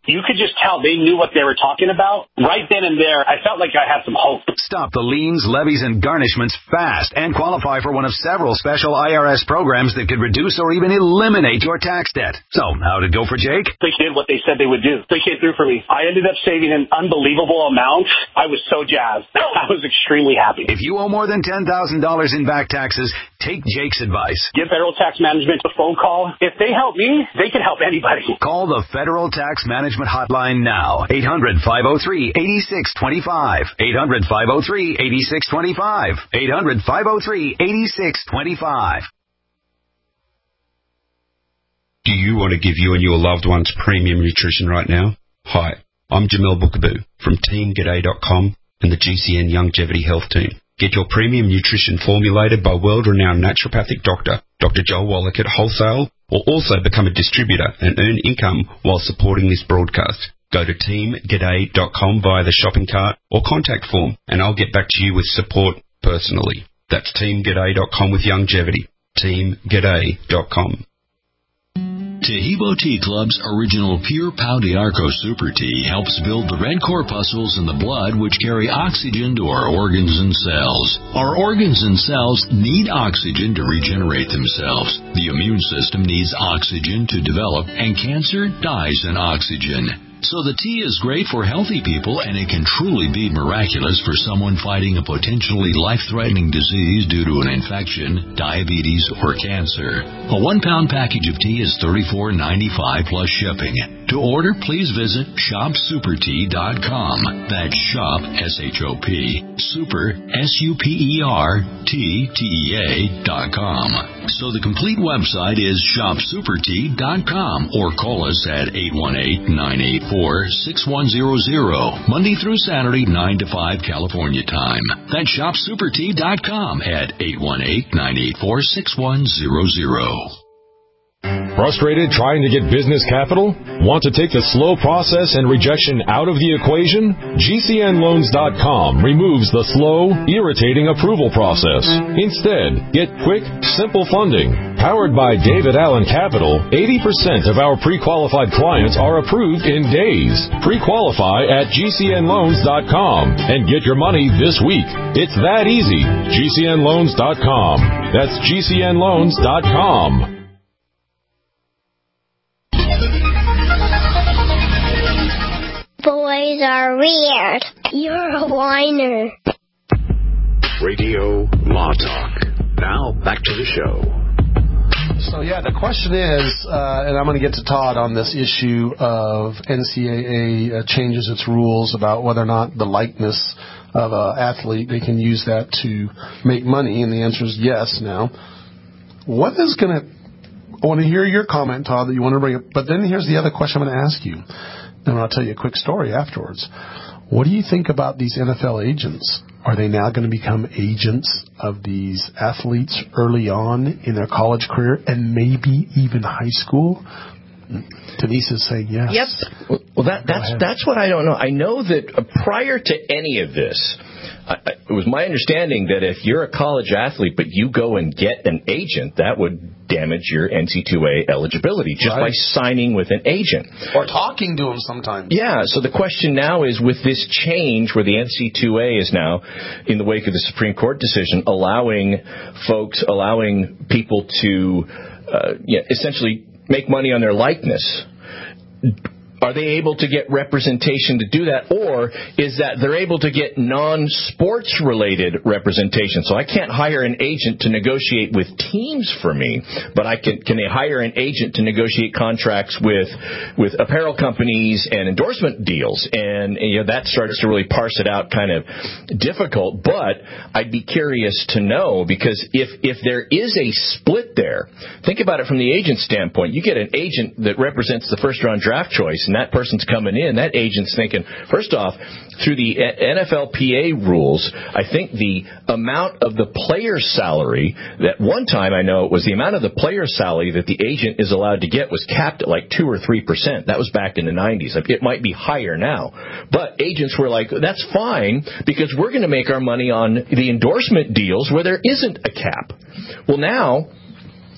you could just tell they knew what they were talking about. Right then and there, I felt like I had some hope. Stop the liens, levies, and garnishments fast and qualify for one of several special I R S programs that could reduce or even eliminate your tax debt. So, how did it go for Jake? They did what they said they would do. They came through for me. I ended up saving an unbelievable amount. I was so jazzed. I was extremely happy. If you owe more than ten thousand dollars in back taxes, take Jake's advice. Give Federal Tax Management a phone call. If they help me, they can help anybody. Call the Federal Tax Management Hotline now. eight hundred, five oh three, eight six two five. eight hundred, five oh three, eight six two five. eight hundred, five oh three, eight six two five. Do you want to give you and your loved ones premium nutrition right now? Hi, I'm Jamel Bookaboo from Team G'day dot com and the G C N Longevity Health Team. Get your premium nutrition formulated by world-renowned naturopathic doctor, Doctor Joel Wallach at Wholesale, or also become a distributor and earn income while supporting this broadcast. Go to Team G'day dot com via the shopping cart or contact form, and I'll get back to you with support personally. That's Team G'day dot com with longevity. Team G'day dot com. Tahibo Tea Club's original Pure Pau d'Arco Super Tea helps build the red corpuscles in the blood which carry oxygen to our organs and cells. Our organs and cells need oxygen to regenerate themselves. The immune system needs oxygen to develop, and cancer dies in oxygen. So the tea is great for healthy people, and it can truly be miraculous for someone fighting a potentially life-threatening disease due to an infection, diabetes, or cancer. A one-pound package of tea is thirty-four ninety-five plus shipping. To order, please visit shop super tea dot com. That's shop, S H O P, super, S U P E R, T, T E A dot com. So the complete website is shop super tea dot com, or call us at eight one eight, nine eight four, six one zero zero, Monday through Saturday, nine to five California time. That's shop super tea dot com at eight one eight, nine eight four, six one zero zero. Frustrated trying to get business capital? Want to take the slow process and rejection out of the equation? G C N loans dot com removes the slow, irritating approval process. Instead, get quick, simple funding. Powered by David Allen Capital, eighty percent of our pre-qualified clients are approved in days. Pre-qualify at G C N loans dot com and get your money this week. It's that easy. G C N loans dot com. That's G C N loans dot com. Boys are weird. You're a whiner. Radio Law Talk. Now, back to the show. So, yeah, the question is, uh, and I'm going to get to Todd on this issue of N C double A uh, changes its rules about whether or not the likeness of an athlete, they can use that to make money, and the answer is yes now. What is going to... I want to hear your comment, Todd, that you want to bring up, but then here's the other question I'm going to ask you. And I'll tell you a quick story afterwards. What do you think about these N F L agents? Are they now going to become agents of these athletes early on in their college career and maybe even high school? Denise is saying yes. Yep. Well, that, that's that's what I don't know. I know that uh, prior to any of this, I, I, it was my understanding that if you're a college athlete but you go and get an agent, that would damage your N C double A eligibility just right. by signing with an agent. Or talking to them sometimes. Yeah, so the question now is, with this change where the N C double A is now, in the wake of the Supreme Court decision, allowing folks, allowing people to uh, yeah, essentially make money on their likeness, are they able to get representation to do that, or is that they're able to get non-sports related representation? So I can't hire an agent to negotiate with teams for me, but I can can they hire an agent to negotiate contracts with with apparel companies and endorsement deals? And, and you know, that starts to really parse it out, kind of difficult. But I'd be curious to know, because if if there is a split there, think about it from the agent standpoint. You get an agent that represents the first round draft choice, and that person's coming in, that agent's thinking, first off, through the N F L P A rules, I think the amount of the player's salary, that one time I know it was the amount of the player's salary that the agent is allowed to get was capped at like two or three percent. That was back in the nineties. It might be higher now. But agents were like, that's fine, because we're going to make our money on the endorsement deals where there isn't a cap. Well, now,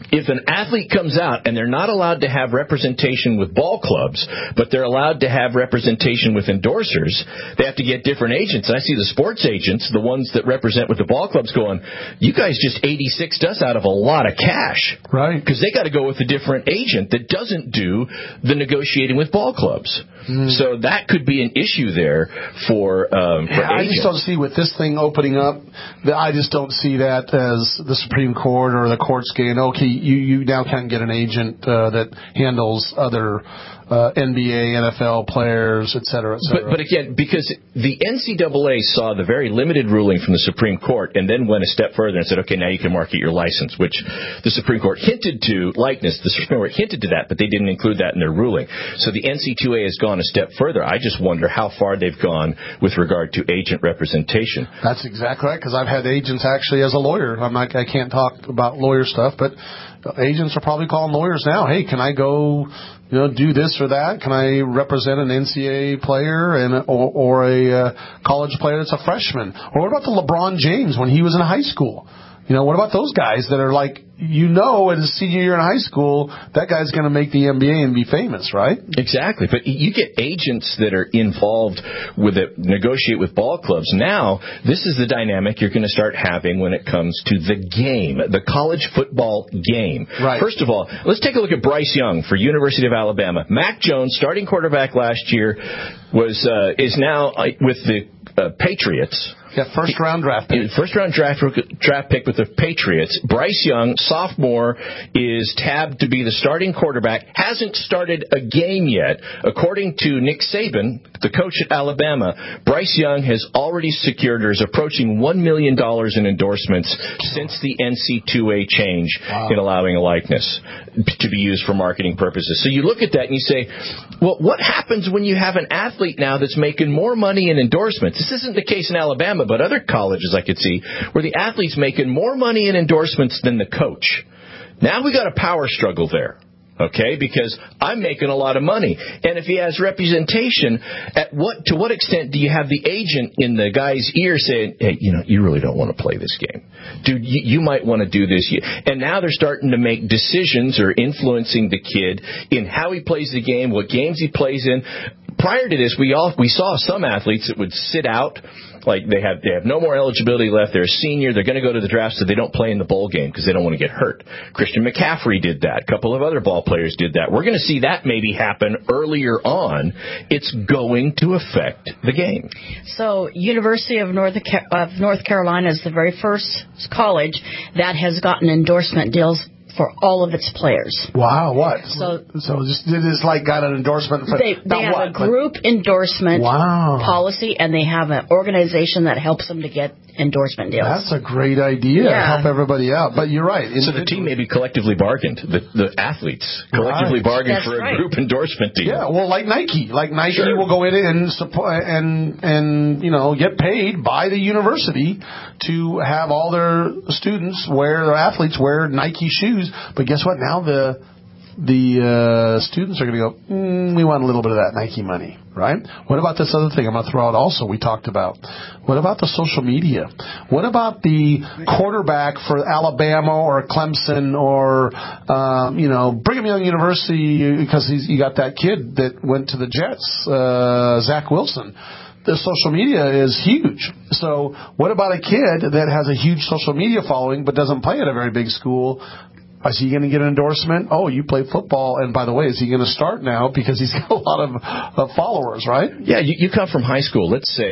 if an athlete comes out and they're not allowed to have representation with ball clubs, but they're allowed to have representation with endorsers, they have to get different agents. And I see the sports agents, the ones that represent with the ball clubs, going, you guys just eighty-sixed us out of a lot of cash. Right. Because they got to go with a different agent that doesn't do the negotiating with ball clubs. Mm. So that could be an issue there for, um, for yeah, agents. I just don't see with this thing opening up, I just don't see that as the Supreme Court or the courts going, okay, you, you now can't get an agent uh, that handles other uh, N B A, N F L players, et cetera, et cetera. But, but again, because the N C double A saw the very limited ruling from the Supreme Court and then went a step further and said, okay, now you can market your license, which the Supreme Court hinted to likeness. The Supreme Court hinted to that, but they didn't include that in their ruling. So the N C double A has gone a step further. I just wonder how far they've gone with regard to agent representation. That's exactly right, because I've had agents actually as a lawyer. I'm not, I can't talk about lawyer stuff, but agents are probably calling lawyers now. Hey, can I go, you know, do this or that? Can I represent an N C double A player and or, or a uh, college player that's a freshman? Or what about the LeBron James when he was in high school? You know, what about those guys that are like, you know, in his senior year in high school, that guy's going to make the N B A and be famous, right? Exactly. But you get agents that are involved with it, negotiate with ball clubs. Now, this is the dynamic you're going to start having when it comes to the game, the college football game. Right. First of all, let's take a look at Bryce Young for University of Alabama. Mac Jones, starting quarterback last year, was uh, is now uh, with the uh, Patriots. Yeah, first round draft pick. First round draft draft pick with the Patriots. Bryce Young, sophomore, is tabbed to be the starting quarterback. Hasn't started a game yet. According to Nick Saban, the coach at Alabama, Bryce Young has already secured or is approaching one million dollars in endorsements since the N C double A change wow. in allowing a likeness to be used for marketing purposes. So you look at that and you say, well, what happens when you have an athlete now that's making more money in endorsements? This isn't the case in Alabama, but other colleges I could see where the athlete's making more money in endorsements than the coach. Now we got a power struggle there. Okay, because I'm making a lot of money. And if he has representation, at what to what extent do you have the agent in the guy's ear saying, hey, you know, you really don't want to play this game. Dude, you, you might want to do this. And now they're starting to make decisions or influencing the kid in how he plays the game, what games he plays in. Prior to this, we all we saw some athletes that would sit out. Like they have, they have no more eligibility left. They're a senior. They're going to go to the draft, so they don't play in the bowl game because they don't want to get hurt. Christian McCaffrey did that. A couple of other ball players did that. We're going to see that maybe happen earlier on. It's going to affect the game. So, University of North of North Carolina is the very first college that has gotten endorsement deals for all of its players. Wow, what? So, so just it is like got an endorsement for they, they have what, a group but, endorsement wow. policy, and they have an organization that helps them to get endorsement deals. That's a great idea. Yeah. Help everybody out. But you're right. So the team maybe collectively bargained. The, the athletes collectively right. bargained That's for a right. group endorsement deal. Yeah, well, like Nike. Like Nike sure. will go in and support and and you know get paid by the university to have all their students wear, their athletes wear Nike shoes. But guess what? Now the the uh, students are going to go, mm, we want a little bit of that Nike money, right? What about this other thing I'm going to throw out also we talked about? What about the social media? What about the quarterback for Alabama or Clemson or, um, you know, Brigham Young University because he's, you got that kid that went to the Jets, uh, Zach Wilson. The social media is huge. So what about a kid that has a huge social media following but doesn't play at a very big school? Is he going to get an endorsement? Oh, you play football, and by the way, is he going to start now because he's got a lot of uh, followers, right? Yeah, you, you come from high school. Let's say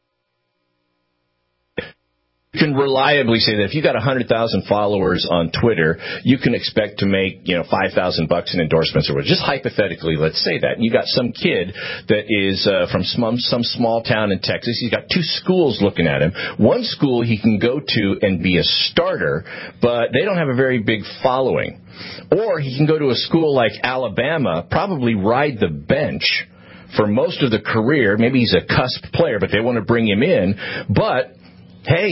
you can reliably say that if you got one hundred thousand followers on Twitter, you can expect to make, you know, five thousand bucks in endorsements or whatever. Just hypothetically, let's say that. And you got some kid that is uh, from some, some small town in Texas. He's got two schools looking at him. One school he can go to and be a starter, but they don't have a very big following. Or he can go to a school like Alabama, probably ride the bench for most of the career. Maybe he's a cusp player, but they want to bring him in. But, hey,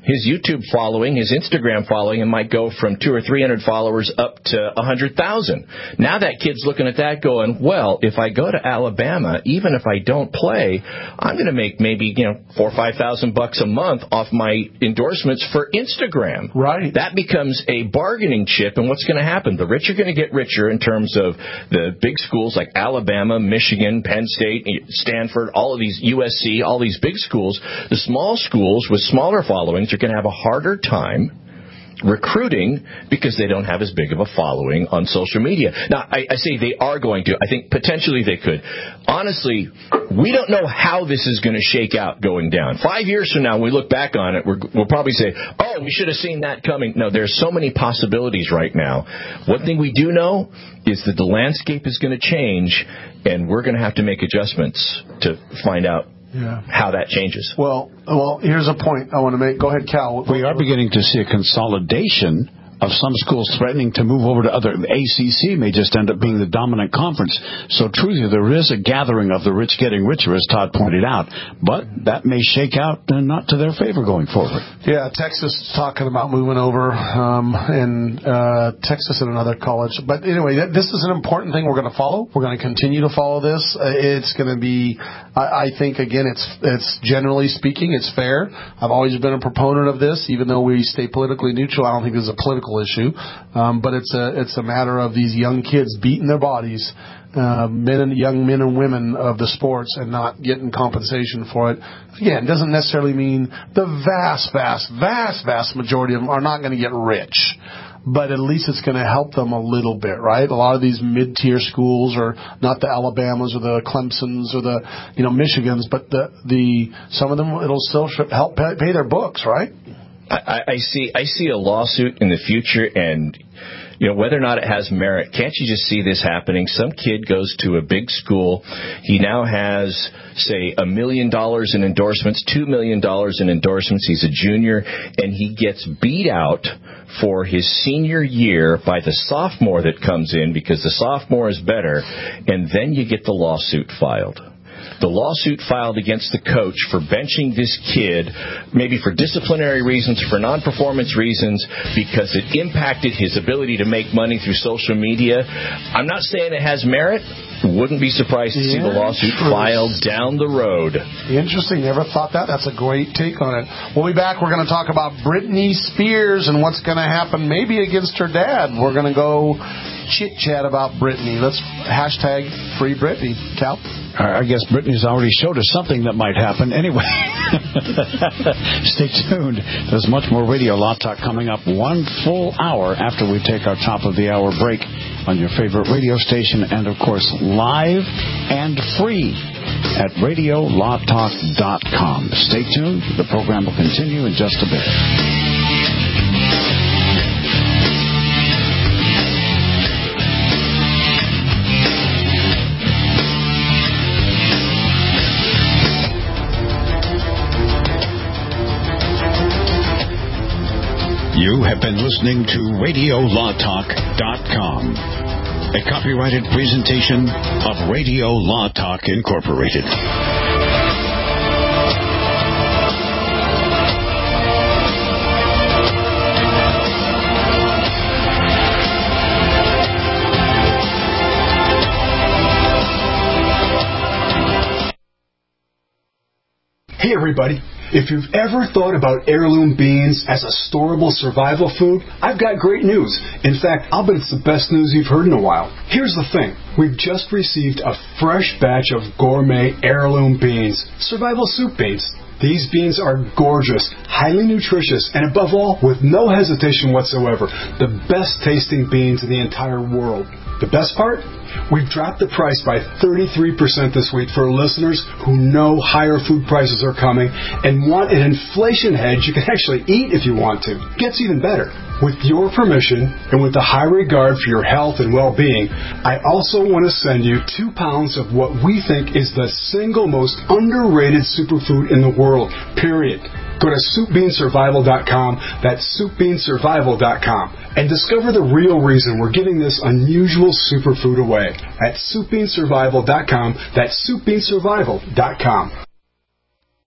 His YouTube following, his Instagram following, it might go from two or three hundred followers up to a hundred thousand. Now that kid's looking at that, going, "Well, if I go to Alabama, even if I don't play, I'm going to make maybe you know four or five thousand bucks a month off my endorsements for Instagram." Right. That becomes a bargaining chip, and what's going to happen? The rich are going to get richer in terms of the big schools like Alabama, Michigan, Penn State, Stanford, all of these, U S C, all these big schools. The small schools with smaller followings are going to have a harder time recruiting because they don't have as big of a following on social media. Now, I, I say they are going to. I think potentially they could. Honestly, we don't know how this is going to shake out going down. Five years from now, when we look back on it, we're, we'll probably say, oh, we should have seen that coming. No, there's so many possibilities right now. One thing we do know is that the landscape is going to change, and we're going to have to make adjustments to find out Yeah. how that changes. Well, well, here's a point I want to make. Go ahead, Cal. We are beginning to see a consolidation of some schools threatening to move over to other. A C C may just end up being the dominant conference. So, truly, there is a gathering of the rich getting richer, as Todd pointed out. But that may shake out and not to their favor going forward. Yeah, Texas is talking about moving over, um, and uh, Texas and another college. But anyway, this is an important thing we're going to follow. We're going to continue to follow this. Uh, it's going to be, I, I think, again, it's it's generally speaking, it's fair. I've always been a proponent of this, even though we stay politically neutral. I don't think this is a political issue, um, but it's a it's a matter of these young kids beating their bodies, uh, men and young men and women of the sports, and not getting compensation for it. Again, it doesn't necessarily mean the vast, vast, vast, vast majority of them are not going to get rich, but at least it's going to help them a little bit, right? A lot of these mid-tier schools are not the Alabamas or the Clemsons or the you know Michigans, but the the some of them it'll still help pay, pay their books, right? I, I see. I see a lawsuit in the future, and you know whether or not it has merit. Can't you just see this happening? Some kid goes to a big school. He now has, say, a million dollars in endorsements, two million dollars in endorsements. He's a junior, and he gets beat out for his senior year by the sophomore that comes in because the sophomore is better, and then you get the lawsuit filed. The lawsuit filed against the coach for benching this kid, maybe for disciplinary reasons, for non-performance reasons, because it impacted his ability to make money through social media. I'm not saying it has merit. Wouldn't be surprised to see the lawsuit filed down the road. Interesting. Never thought that. That's a great take on it. We'll be back. We're going to talk about Britney Spears and what's going to happen maybe against her dad. We're going to go chit-chat about Britney. Let's hashtag free Britney. Cal? I guess Brittany's already showed us something that might happen. Anyway, stay tuned. There's much more Radio Law Talk coming up one full hour after we take our top of the hour break on your favorite radio station and, of course, live and free at radio law talk dot com. Stay tuned. The program will continue in just a bit. You have been listening to radio law talk dot com, a copyrighted presentation of Radio Law Talk Incorporated. Hey everybody, if you've ever thought about heirloom beans as a storable survival food, I've got great news. In fact, I'll bet it's the best news you've heard in a while. Here's the thing. We've just received a fresh batch of gourmet heirloom beans, survival soup beans. These beans are gorgeous, highly nutritious, and above all, with no hesitation whatsoever, the best tasting beans in the entire world. The best part? We've dropped the price by thirty-three percent this week for listeners who know higher food prices are coming and want an inflation hedge you can actually eat if you want to. Gets even better. With your permission and with the high regard for your health and well-being, I also want to send you two pounds of what we think is the single most underrated superfood in the world, period. Go to soup bean survival dot com, that's soup bean survival dot com, and discover the real reason we're giving this unusual superfood away at soup bean survival dot com, that's soup bean survival dot com.